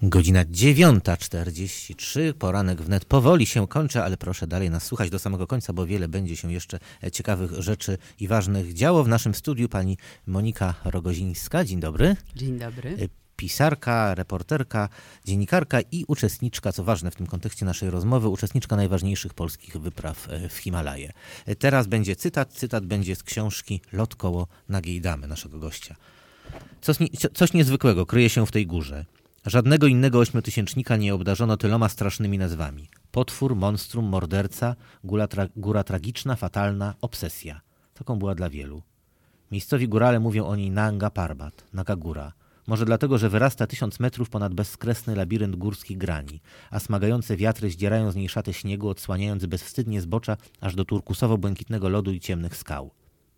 Godzina 9:43, poranek wnet powoli się kończy, ale proszę dalej nas słuchać do samego końca, bo wiele będzie się jeszcze ciekawych rzeczy i ważnych działo. W naszym studiu pani Monika Rogozińska. Dzień dobry. Dzień dobry. Pisarka, reporterka, dziennikarka i uczestniczka, co ważne w tym kontekście naszej rozmowy, uczestniczka najważniejszych polskich wypraw w Himalaje. Teraz będzie cytat będzie z książki Lot koło nagiej damy naszego gościa. Coś niezwykłego kryje się w tej górze. Żadnego innego ośmiotysięcznika nie obdarzono tyloma strasznymi nazwami. Potwór, monstrum, morderca, góra tragiczna, fatalna, obsesja. Taką była dla wielu. Miejscowi górale mówią o niej Nanga Parbat, Naga Góra. Może dlatego, że wyrasta 1000 metrów ponad bezkresny labirynt górskich grani, a smagające wiatry zdzierają z niej szatę śniegu, odsłaniając bezwstydnie zbocza aż do turkusowo-błękitnego lodu i ciemnych skał.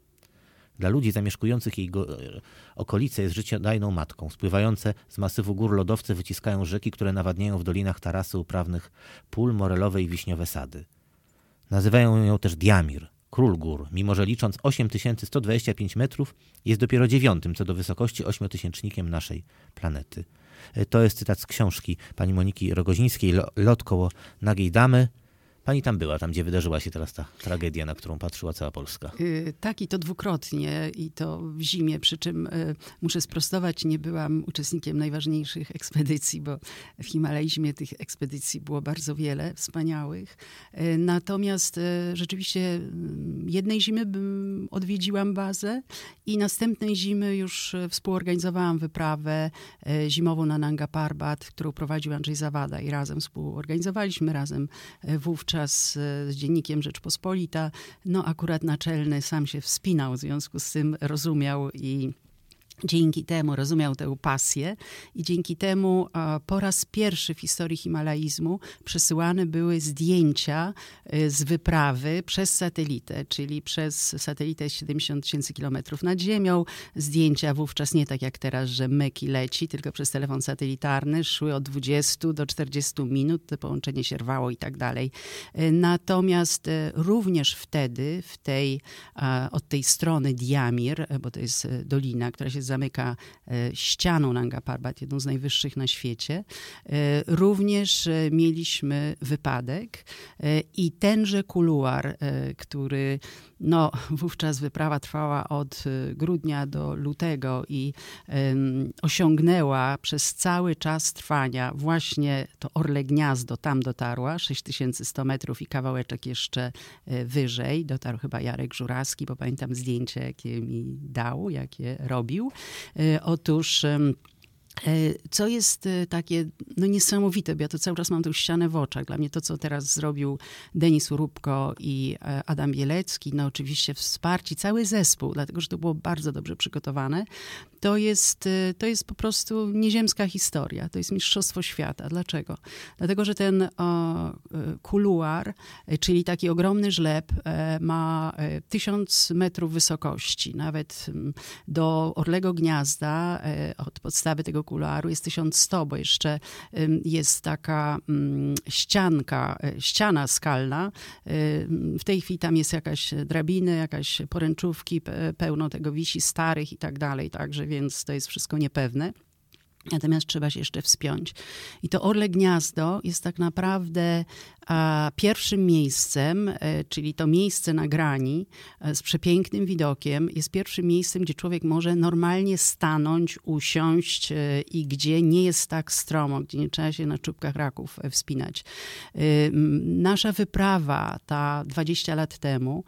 Dla ludzi zamieszkujących jej okolice jest życiodajną matką. Spływające z masywu gór lodowce wyciskają rzeki, które nawadniają w dolinach tarasy uprawnych pól, morelowe i wiśniowe sady. Nazywają ją też Diamir, król gór, mimo że licząc 8125 metrów jest dopiero 9. co do wysokości ośmiotysięcznikiem naszej planety. To jest cytat z książki pani Moniki Rogozińskiej, Lot koło nagiej damy. Pani tam była, tam gdzie wydarzyła się teraz ta tragedia, na którą patrzyła cała Polska. Tak, i to dwukrotnie, i to w zimie, przy czym muszę sprostować, nie byłam uczestnikiem najważniejszych ekspedycji, bo w himalaizmie tych ekspedycji było bardzo wiele, wspaniałych. Natomiast rzeczywiście jednej zimy odwiedziłam bazę i następnej zimy już współorganizowałam wyprawę zimową na Nanga Parbat, którą prowadził Andrzej Zawada i razem współorganizowaliśmy, razem wówczas z dziennikiem Rzeczpospolita. No akurat naczelny sam się wspinał, w związku z tym rozumiał i dzięki temu rozumiał tę pasję i dzięki temu po raz pierwszy w historii himalaizmu przesyłane były zdjęcia z wyprawy przez satelitę, czyli przez satelitę 70 000 kilometrów nad ziemią. Zdjęcia wówczas nie tak jak teraz, że myk i leci, tylko przez telefon satelitarny szły od 20 do 40 minut, to połączenie się rwało i tak dalej. Natomiast również wtedy od tej strony Diamir, bo to jest dolina, która się zamyka ścianą Nanga Parbat, jedną z najwyższych na świecie. Również mieliśmy wypadek i tenże kuluar, który wówczas wyprawa trwała od grudnia do lutego i osiągnęła przez cały czas trwania właśnie to Orle Gniazdo, tam dotarła, 6100 metrów i kawałeczek jeszcze wyżej. Dotarł chyba Jarek Żurawski, bo pamiętam zdjęcie, jakie mi dał, jakie robił. Otóż co jest takie niesamowite, bo ja to cały czas mam tę ścianę w oczach. Dla mnie to, co teraz zrobił Denis Urubko i Adam Bielecki, oczywiście wsparci, cały zespół, dlatego, że to było bardzo dobrze przygotowane, to jest po prostu nieziemska historia. To jest mistrzostwo świata. Dlaczego? Dlatego, że ten kuluar, czyli taki ogromny żleb, ma 1000 metrów wysokości. Nawet do Orlego Gniazda, od podstawy tego kuluaru jest 1100, bo jeszcze jest taka ściana skalna. W tej chwili tam jest jakaś drabiny, jakaś poręczówki, pełno tego wisi starych i tak dalej, także więc to jest wszystko niepewne. Natomiast trzeba się jeszcze wspiąć. I to Orle Gniazdo jest tak naprawdę pierwszym miejscem, czyli to miejsce na grani z przepięknym widokiem, jest pierwszym miejscem, gdzie człowiek może normalnie stanąć, usiąść i gdzie nie jest tak stromo, gdzie nie trzeba się na czubkach raków wspinać. Nasza wyprawa, ta 20 lat temu,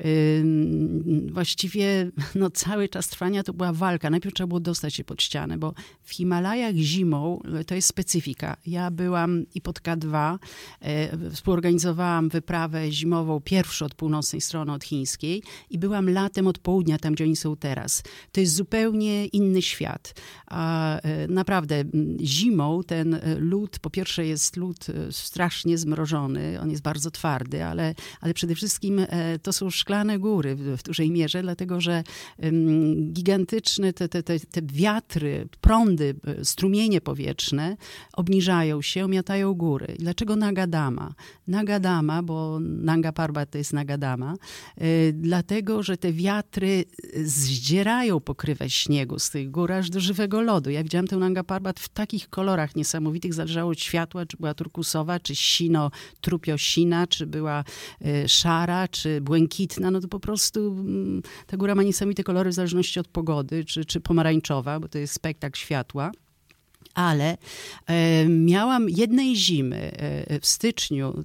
właściwie cały czas trwania to była walka. Najpierw trzeba było dostać się pod ścianę, bo w Himalajach zimą to jest specyfika. Ja byłam i pod K2, współorganizowałam wyprawę zimową, pierwszą od północnej strony, od chińskiej i byłam latem od południa, tam gdzie oni są teraz. To jest zupełnie inny świat. Naprawdę zimą ten lód, po pierwsze jest lód strasznie zmrożony, on jest bardzo twardy, ale przede wszystkim to są szklane góry w dużej mierze, dlatego że gigantyczne te wiatry, prądy strumienie powietrzne obniżają się, miatają góry. Dlaczego Nagadama? Nagadama, bo Nanga Parbat to jest Nagadama, dlatego, że te wiatry zdzierają pokrywę śniegu z tych gór aż do żywego lodu. Ja widziałam tę Nanga Parbat w takich kolorach niesamowitych, zależało od światła, czy była turkusowa, czy trupiosina, czy była szara, czy błękitna. No to po prostu ta góra ma niesamowite kolory w zależności od pogody, czy pomarańczowa, bo to jest spektakl światła. Ale miałam jednej zimy w styczniu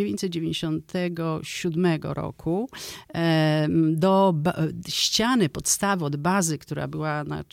1997 roku do ściany podstawy od bazy, która była na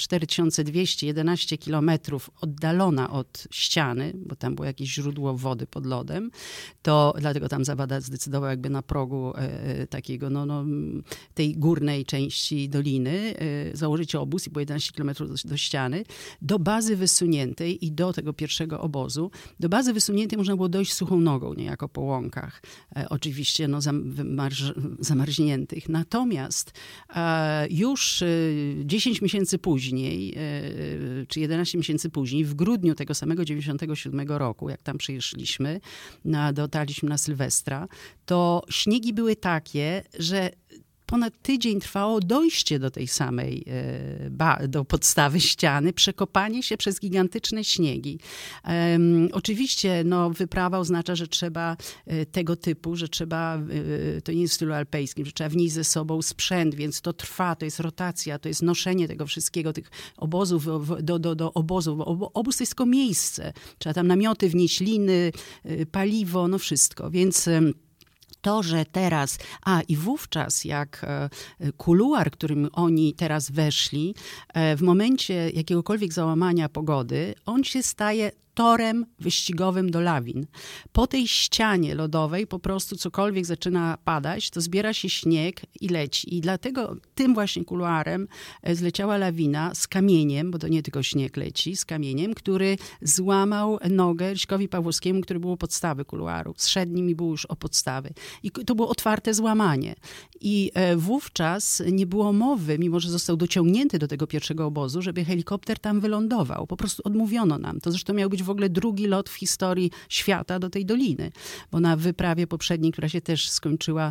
4211 kilometrów oddalona od ściany, bo tam było jakieś źródło wody pod lodem, to dlatego tam Zawada zdecydował jakby na progu takiego tej górnej części doliny założyć obóz i było 11 kilometrów do ściany, do bazy wysuniętej i do tego pierwszego obozu. Do bazy wysuniętej można było dojść suchą nogą, niejako po łąkach. Oczywiście zamarzniętych. Natomiast już 10 miesięcy później, czy 11 miesięcy później, w grudniu tego samego 97 roku, jak tam przyjechaliśmy, dotarliśmy na Sylwestra, to śniegi były takie, że ponad tydzień trwało dojście do tej samej, do podstawy ściany, przekopanie się przez gigantyczne śniegi. Oczywiście wyprawa oznacza, że trzeba tego typu, że trzeba, to nie jest w stylu alpejskim, że trzeba wnieść ze sobą sprzęt, więc to trwa, to jest rotacja, to jest noszenie tego wszystkiego, tych obozów do obozów. Obóz to jest tylko miejsce. Trzeba tam namioty wnieść, liny, paliwo, wszystko. Więc to, że teraz, i wówczas jak kuluar, którym oni teraz weszli, w momencie jakiegokolwiek załamania pogody, on się staje torem wyścigowym do lawin. Po tej ścianie lodowej po prostu cokolwiek zaczyna padać, to zbiera się śnieg i leci. I dlatego tym właśnie kuluarem zleciała lawina z kamieniem, bo to nie tylko śnieg leci, z kamieniem, który złamał nogę Ryśkowi Pawłowskiemu, który był u podstawy kuluaru. Zszedł nim i był już o podstawy. I to było otwarte złamanie. I wówczas nie było mowy, mimo że został dociągnięty do tego pierwszego obozu, żeby helikopter tam wylądował. Po prostu odmówiono nam. To zresztą miał być w ogóle drugi lot w historii świata do tej doliny. Bo na wyprawie poprzedniej, która się też skończyła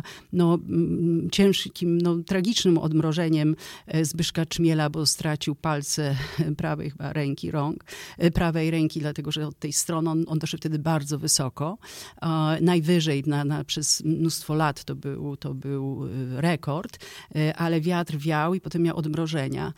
ciężkim, tragicznym odmrożeniem Zbyszka Czmiela, bo stracił palce prawej chyba prawej ręki, dlatego że od tej strony on doszedł wtedy bardzo wysoko. Najwyżej przez mnóstwo lat to był rekord, ale wiatr wiał i potem miał odmrożenia.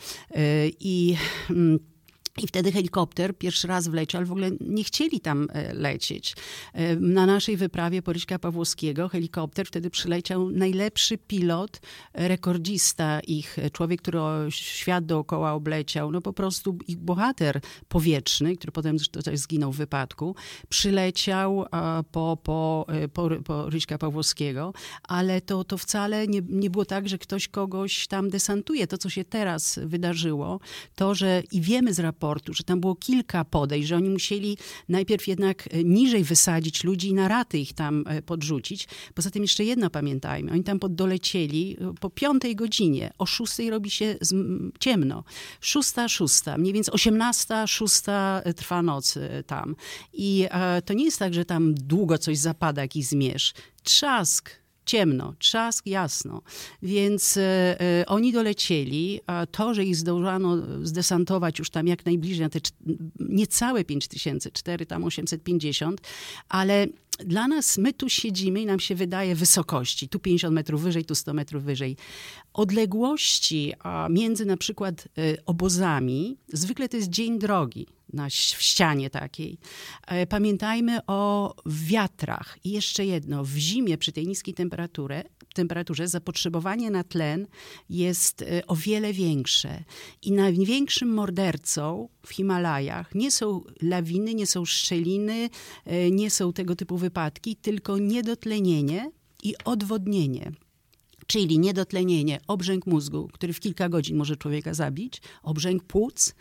I wtedy helikopter pierwszy raz wleciał, ale w ogóle nie chcieli tam lecieć. Na naszej wyprawie po Ryśka Pawłowskiego helikopter wtedy przyleciał najlepszy pilot, rekordzista ich, człowiek, który świat dookoła obleciał, po prostu ich bohater powietrzny, który potem też zginął w wypadku, przyleciał po Ryśka Pawłowskiego, ale to wcale nie było tak, że ktoś kogoś tam desantuje. To, co się teraz wydarzyło, to, że i wiemy z raportu, że tam było kilka podejść, że oni musieli najpierw jednak niżej wysadzić ludzi i na raty ich tam podrzucić. Poza tym jeszcze jedno pamiętajmy, oni tam dolecieli po 5 godzinie, o 6 robi się ciemno. 6, mniej więcej 18:06 trwa noc tam. I to nie jest tak, że tam długo coś zapada, jakiś zmierzch. Trzask, ciemno, trzask, jasno. Więc oni dolecieli. To, że ich zdążano zdesantować już tam jak najbliżej, na te niecałe 5000, 850, ale dla nas, my tu siedzimy i nam się wydaje wysokości. Tu 50 metrów wyżej, tu 100 metrów wyżej. Odległości między na przykład obozami, zwykle to jest dzień drogi w ścianie takiej. Pamiętajmy o wiatrach. I jeszcze jedno, w zimie przy tej niskiej temperaturze zapotrzebowanie na tlen jest o wiele większe. I największym mordercą w Himalajach nie są lawiny, nie są szczeliny, nie są tego typu wypadki, tylko niedotlenienie i odwodnienie. Czyli niedotlenienie, obrzęk mózgu, który w kilka godzin może człowieka zabić, obrzęk płuc.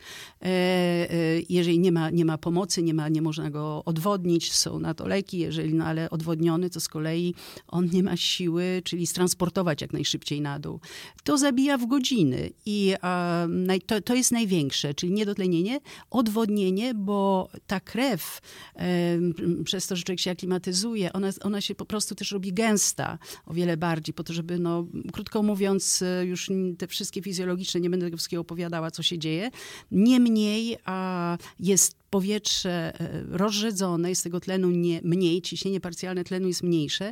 Jeżeli nie ma pomocy, nie można go odwodnić, są na to leki, ale odwodniony, to z kolei on nie ma siły, czyli transportować jak najszybciej na dół. To zabija w godziny i to jest największe, czyli niedotlenienie, odwodnienie, bo ta krew, przez to, że człowiek się aklimatyzuje, ona się po prostu też robi gęsta o wiele bardziej, po to, żeby, krótko mówiąc, już te wszystkie fizjologiczne, nie będę tego wszystkiego opowiadała, co się dzieje. Niemniej jest powietrze rozrzedzone, jest tego tlenu mniej, ciśnienie parcjalne tlenu jest mniejsze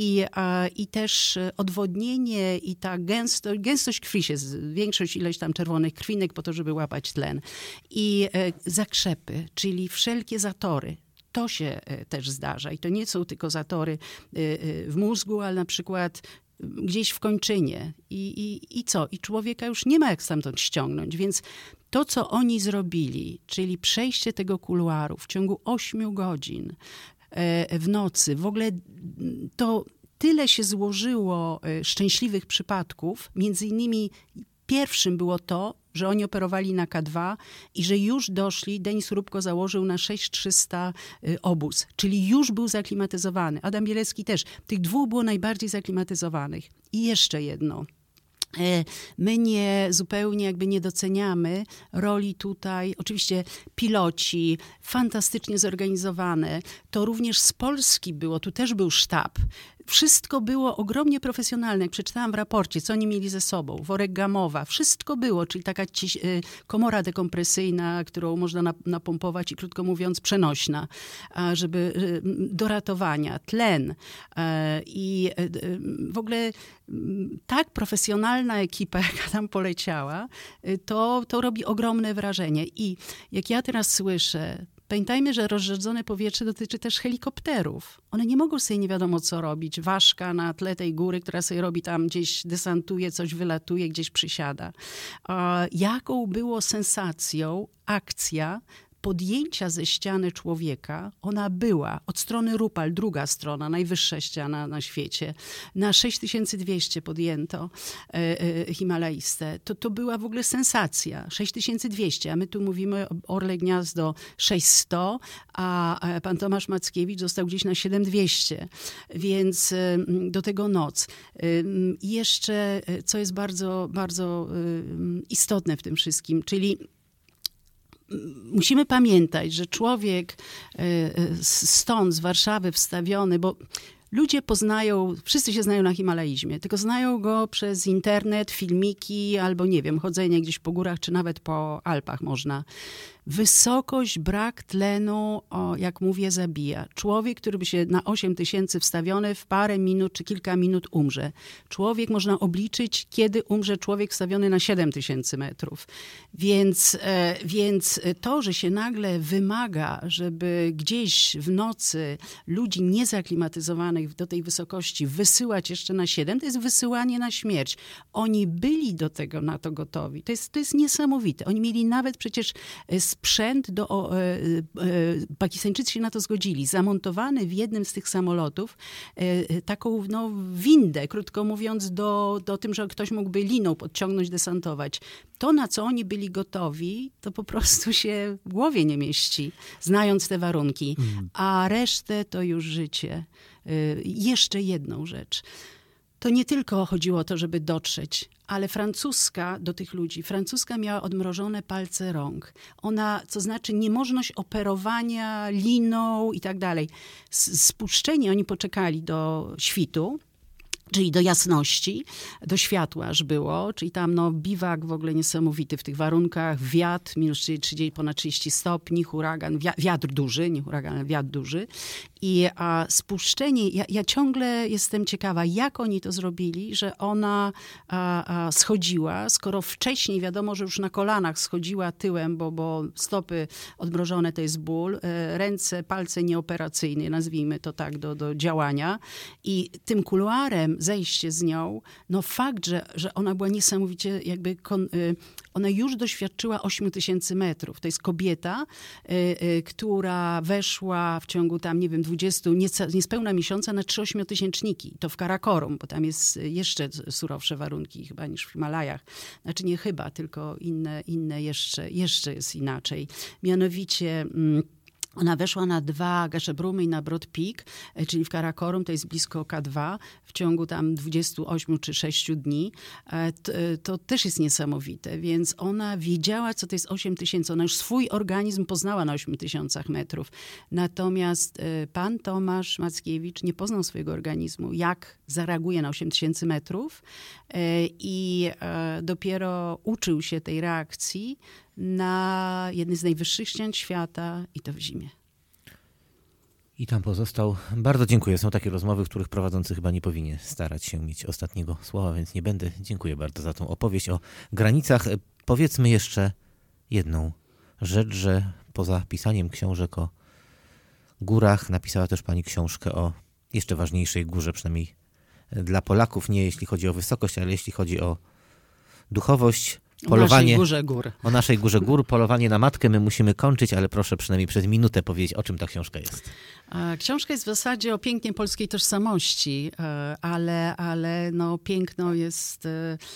i też odwodnienie i ta gęstość krwi się, większość ileś tam czerwonych krwinek po to, żeby łapać tlen. I zakrzepy, czyli wszelkie zatory. To się też zdarza i to nie są tylko zatory w mózgu, ale na przykład gdzieś w kończynie. I co? I człowieka już nie ma jak stamtąd ściągnąć, więc to, co oni zrobili, czyli przejście tego kuluaru w ciągu 8 godzin w nocy, w ogóle to tyle się złożyło szczęśliwych przypadków, między innymi pierwszym było to, że oni operowali na K2 i że już doszli, Denis Róbko założył na 6300 obóz, czyli już był zaklimatyzowany. Adam Bielecki też. Tych 2 było najbardziej zaklimatyzowanych. I jeszcze jedno. My zupełnie jakby nie doceniamy roli tutaj, oczywiście piloci, fantastycznie zorganizowane. To również z Polski było, tu też był sztab. Wszystko było ogromnie profesjonalne. Jak przeczytałam w raporcie, co oni mieli ze sobą. Worek gamowa, wszystko było, czyli taka komora dekompresyjna, którą można napompować i krótko mówiąc przenośna, żeby do ratowania, tlen. I w ogóle tak profesjonalna ekipa, jaka tam poleciała, to robi ogromne wrażenie. I jak ja teraz słyszę, pamiętajmy, że rozrzedzone powietrze dotyczy też helikopterów. One nie mogą sobie nie wiadomo co robić. Ważka na tle tej góry, która sobie robi tam gdzieś, desantuje, coś wylatuje, gdzieś przysiada. Jaką było sensacją akcja podjęcia ze ściany człowieka, ona była od strony Rupal, druga strona, najwyższa ściana na świecie. Na 6200 podjęto Himalajstę. To była w ogóle sensacja. 6200, a my tu mówimy o Orle Gniazdo 600, a pan Tomasz Mackiewicz został gdzieś na 7200. Więc do tego noc. I jeszcze, co jest bardzo, bardzo istotne w tym wszystkim, czyli musimy pamiętać, że człowiek stąd, z Warszawy wstawiony, bo ludzie poznają, wszyscy się znają na himalaizmie, tylko znają go przez internet, filmiki albo nie wiem, chodzenie gdzieś po górach, czy nawet po Alpach można. Wysokość, brak tlenu, jak mówię, zabija. Człowiek, który by się na 8000 wstawiony, w parę minut czy kilka minut umrze. Człowiek, można obliczyć, kiedy umrze człowiek wstawiony na 7000 metrów. Więc to, że się nagle wymaga, żeby gdzieś w nocy ludzi niezaklimatyzowanych do tej wysokości wysyłać jeszcze na 7, to jest wysyłanie na śmierć. Oni byli na to gotowi. To jest niesamowite. Oni mieli nawet przecież sprzęt Pakistańczycy się na to zgodzili, zamontowany w jednym z tych samolotów taką windę, krótko mówiąc, do tym, że ktoś mógłby liną podciągnąć, desantować. To, na co oni byli gotowi, to po prostu się w głowie nie mieści, znając te warunki. A resztę to już życie. Jeszcze jedną rzecz. To nie tylko chodziło o to, żeby dotrzeć, ale francuska do tych ludzi, francuska miała odmrożone palce rąk. Co znaczy niemożność operowania liną i tak dalej. Spuszczeni, oni poczekali do świtu, czyli do jasności, do światła aż było, czyli tam biwak w ogóle niesamowity w tych warunkach, wiatr, minus 30, ponad 30 stopni, huragan, wiatr duży, nie huragan, ale wiatr duży. I spuszczenie, ja ciągle jestem ciekawa, jak oni to zrobili, że ona schodziła, skoro wcześniej wiadomo, że już na kolanach schodziła tyłem, bo stopy odmrożone to jest ból, ręce, palce nieoperacyjne, nazwijmy to tak, do działania. I tym kuluarem zejście z nią, no fakt, że ona była niesamowicie jakby, ona już doświadczyła 8000 metrów. To jest kobieta, która weszła w ciągu tam, nie wiem, 20, niespełna miesiąca na 3 ośmiotysięczniki. To w Karakorum, bo tam jest jeszcze surowsze warunki chyba niż w Himalajach. Znaczy nie chyba, tylko inne jeszcze jest inaczej. Mianowicie ona weszła na 2 Geszebrumy i na Broad Peak, czyli w Karakorum, to jest blisko K2, w ciągu tam 28 czy 6 dni. To też jest niesamowite, więc ona wiedziała, co to jest 8000. Ona już swój organizm poznała na 8000 metrów. Natomiast pan Tomasz Mackiewicz nie poznał swojego organizmu, jak zareaguje na 8000 metrów i dopiero uczył się tej reakcji na jednej z najwyższych ścian świata i to w zimie. I tam pozostał. Bardzo dziękuję. Są takie rozmowy, w których prowadzący chyba nie powinien starać się mieć ostatniego słowa, więc nie będę. Dziękuję bardzo za tą opowieść o granicach. Powiedzmy jeszcze jedną rzecz, że poza pisaniem książek o górach napisała też pani książkę o jeszcze ważniejszej górze, przynajmniej dla Polaków. Nie jeśli chodzi o wysokość, ale jeśli chodzi o duchowość. Polowanie, o naszej górze gór. O naszej górze gór, polowanie na matkę. My musimy kończyć, ale proszę przynajmniej przez minutę powiedzieć, o czym ta książka jest. Książka jest w zasadzie o pięknie polskiej tożsamości, ale no, piękno jest...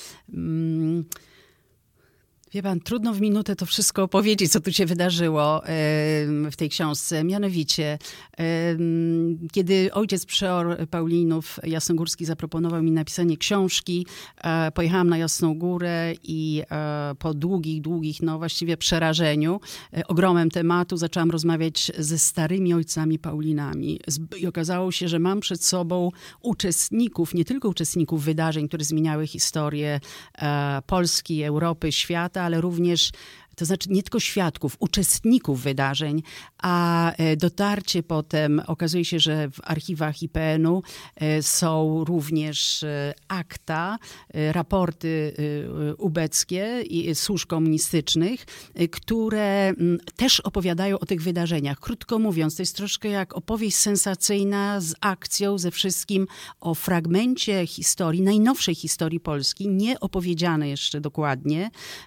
Wie pan, trudno w minutę to wszystko opowiedzieć, co tu się wydarzyło w tej książce. Mianowicie, kiedy ojciec przeor Paulinów Jasnogórski zaproponował mi napisanie książki, pojechałam na Jasną Górę i po długich, no właściwie przerażeniu, ogromem tematu, zaczęłam rozmawiać ze starymi ojcami Paulinami. I okazało się, że mam przed sobą uczestników, nie tylko uczestników wydarzeń, które zmieniały historię Polski, Europy, świata, ale również, to znaczy nie tylko świadków, uczestników wydarzeń, a dotarcie potem, okazuje się, że w archiwach IPN-u są również akta, raporty ubeckie i służb komunistycznych, które też opowiadają o tych wydarzeniach. Krótko mówiąc, to jest troszkę jak opowieść sensacyjna z akcją, ze wszystkim o fragmencie historii, najnowszej historii Polski, nie opowiedziane jeszcze dokładnie,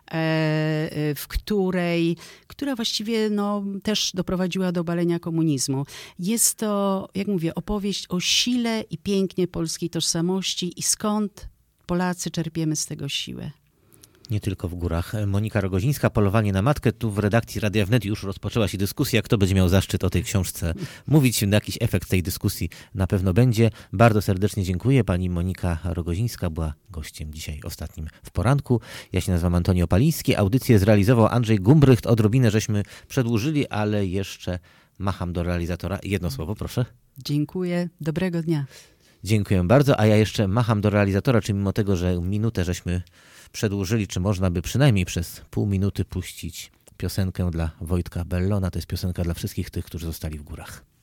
która właściwie no, też doprowadziła do obalenia komunizmu. Jest to, jak mówię, opowieść o sile i pięknie polskiej tożsamości i skąd Polacy czerpiemy z tego siłę. Nie tylko w górach. Monika Rogozińska, Polowanie na matkę. Tu w redakcji Radia Wnet już rozpoczęła się dyskusja. Kto będzie miał zaszczyt o tej książce mówić? Jakiś efekt tej dyskusji na pewno będzie. Bardzo serdecznie dziękuję. Pani Monika Rogozińska była gościem dzisiaj ostatnim w poranku. Ja się nazywam Antoni Opaliński. Audycję zrealizował Andrzej Gumbrycht. Odrobinę żeśmy przedłużyli, ale jeszcze macham do realizatora. Jedno słowo, proszę. Dziękuję. Dobrego dnia. Dziękuję bardzo. A ja jeszcze macham do realizatora, czy mimo tego, że minutę żeśmy przedłużyli, czy można by przynajmniej przez pół minuty puścić piosenkę dla Wojtka Bellona. To jest piosenka dla wszystkich tych, którzy zostali w górach.